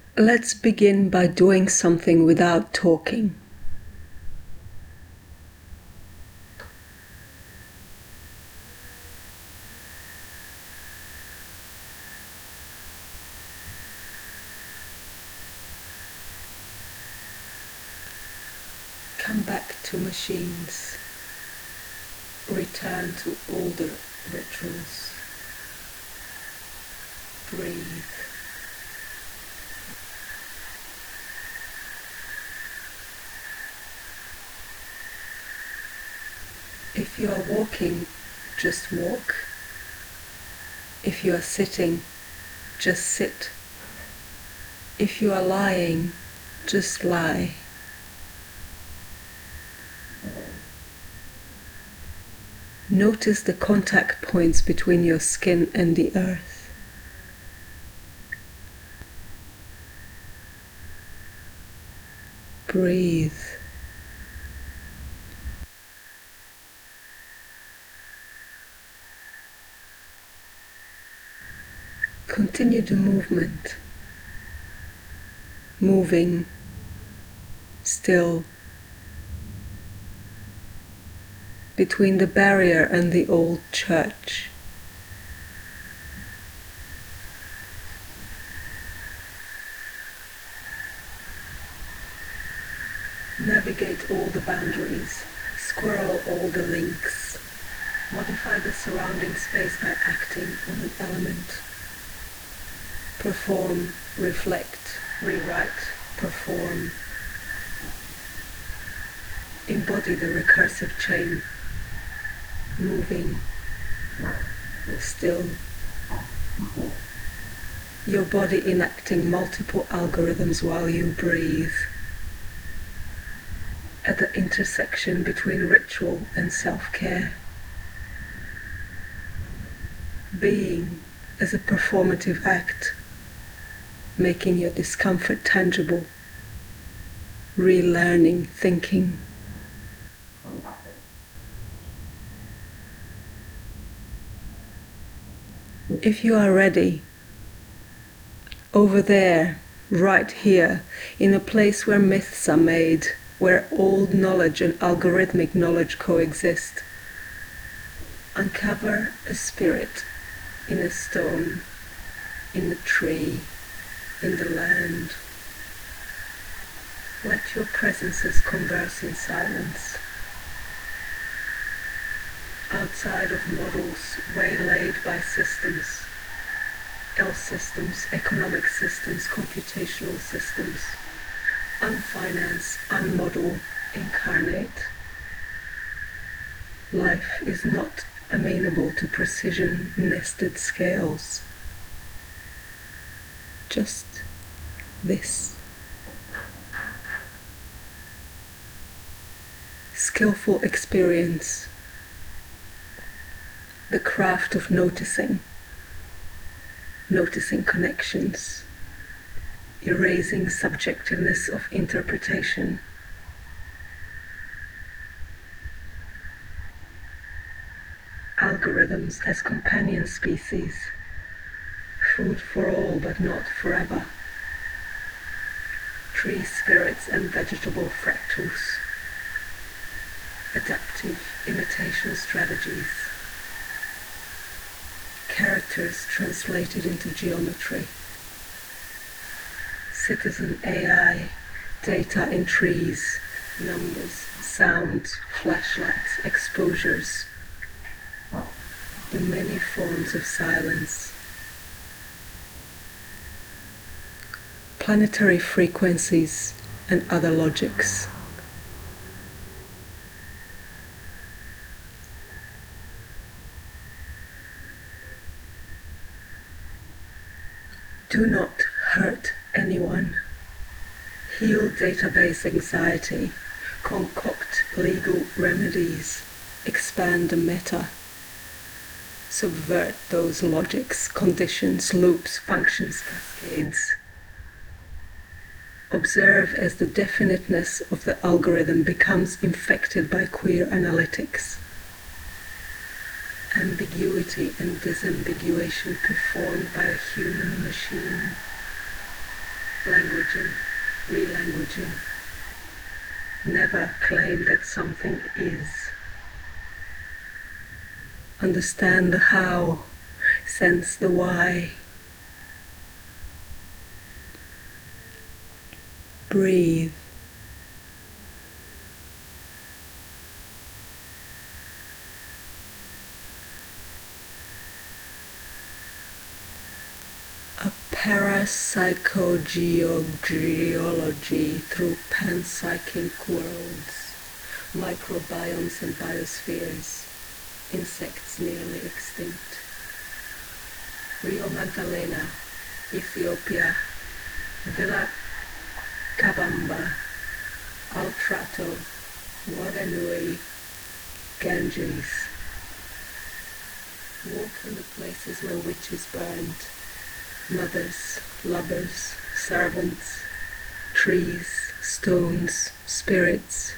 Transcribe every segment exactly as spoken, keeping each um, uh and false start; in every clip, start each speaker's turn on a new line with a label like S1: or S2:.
S1: Let's begin by doing something without talking. Come back to machines. Return to older rituals. Breathe. If you are walking, just walk. If you are sitting, just sit. If you are lying, just lie. Notice the contact points between your skin and the earth. Breathe. Continue the movement. Moving, still, between the barrier and the old church. Navigate all the boundaries, squirrel all the links, modify the surrounding space by acting on an element. Perform, reflect, rewrite, perform. Embody the recursive chain, moving, still. Your body enacting multiple algorithms while you breathe. At the intersection between ritual and self-care. Being as a performative act, making your discomfort tangible, relearning thinking. If you are ready, over there, right here, in a place where myths are made, where old knowledge and algorithmic knowledge coexist, uncover a spirit in a stone, in the tree, in the land. Let your presences converse in silence. Outside of models waylaid by systems, health systems, economic systems, computational systems, unfinanced, unmodeled, incarnate. Life is not amenable to precision nested scales. Just this. Skillful experience. The craft of noticing. Noticing connections. Erasing subjectiveness of interpretation. Algorithms as companion species. Food for all but not forever. Tree spirits and vegetable fractals. Adaptive imitation strategies. Characters translated into geometry. Citizen A I, data in trees, numbers, sounds, flashlights, exposures. The many forms of silence. Planetary frequencies and other logics. Do not hurt anyone. Heal database anxiety. Concoct legal remedies. Expand the meta. Subvert those logics, conditions, loops, functions, cascades. Observe as the definiteness of the algorithm becomes infected by queer analytics. Ambiguity and disambiguation performed by a human machine. languaging, relanguaging. Never claim that something is. Understand the how, sense the why. Breathe. A parapsychogeology through panpsychic worlds, microbiomes and biospheres, insects nearly extinct. Rio Magdalena, Ethiopia, Villa Kabamba, Altrato, Wadanui, Ganges. Walk in the places where witches burned, mothers, lovers, servants, trees, stones, spirits.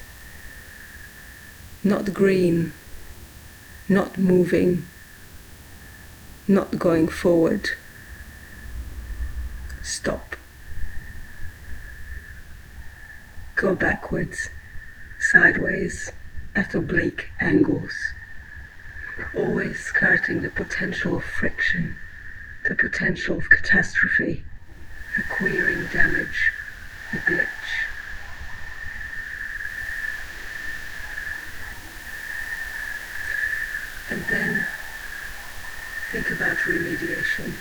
S1: Not green, not moving, not going forward. Stop. Go backwards, sideways, at oblique angles, always skirting the potential of friction, the potential of catastrophe, the queering damage, the glitch. And then think about remediation.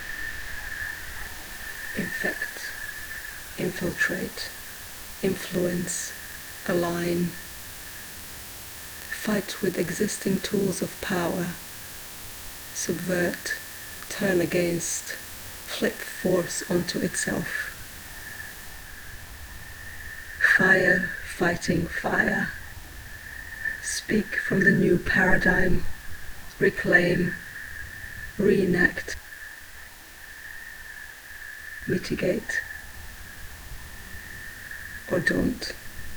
S1: Infect, infiltrate, influence, align. Fight with existing tools of power. Subvert, turn against, flip force onto itself. Fire fighting fire. Speak from the new paradigm. Reclaim, reenact, mitigate, or don't.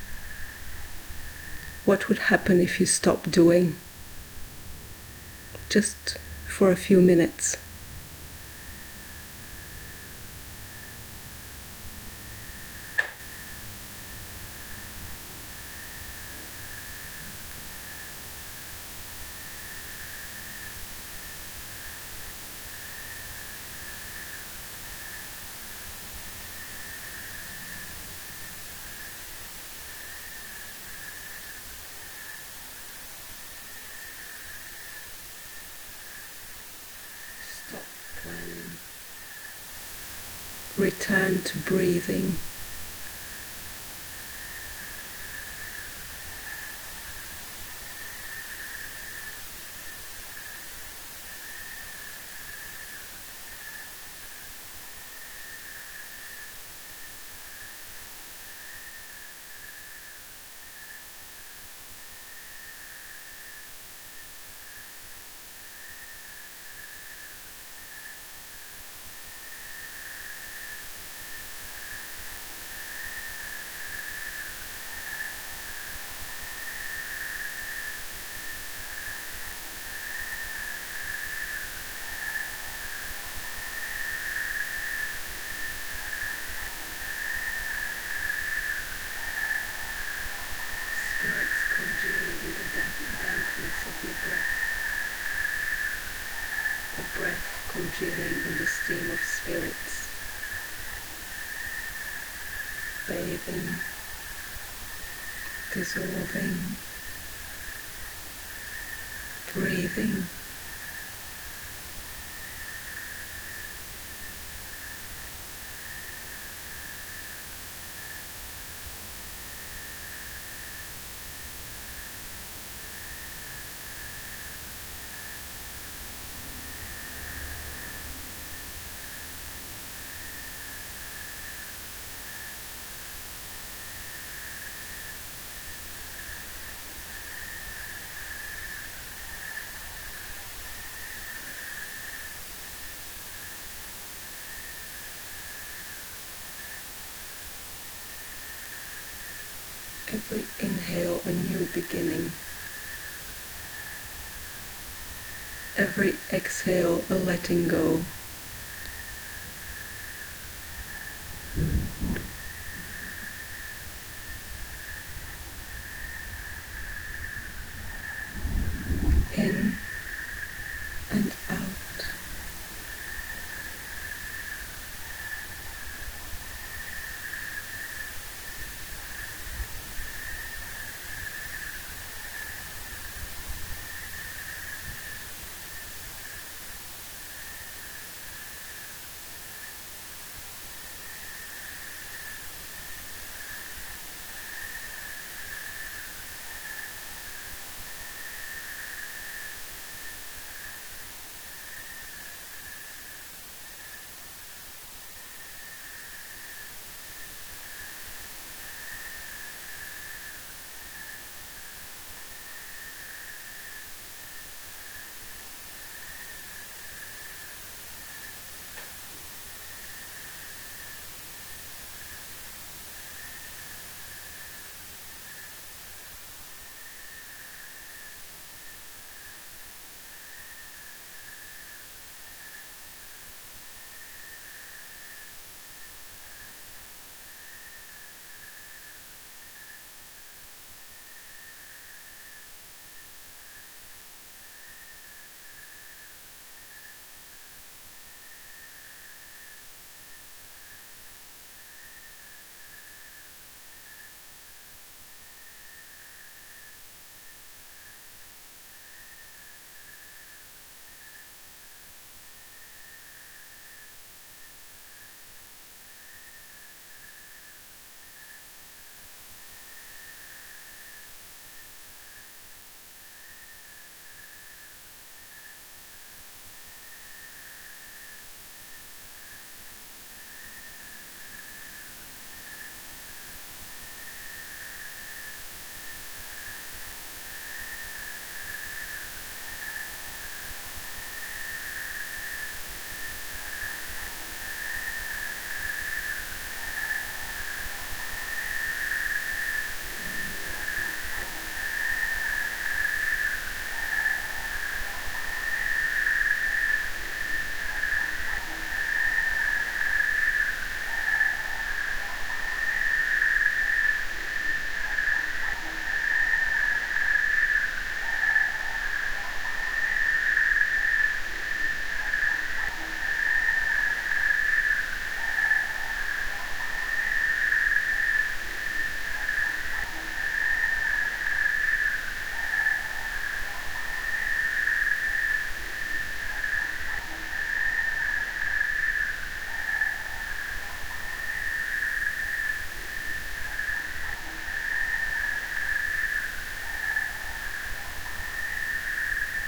S1: What would happen if you stopped doing? Just for a few minutes. Return to breathing. Congealing in the steam of spirits, bathing, dissolving, breathing. Every inhale a new beginning. Every exhale a letting go.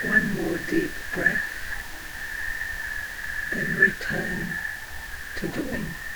S1: One more deep breath, then return to doing.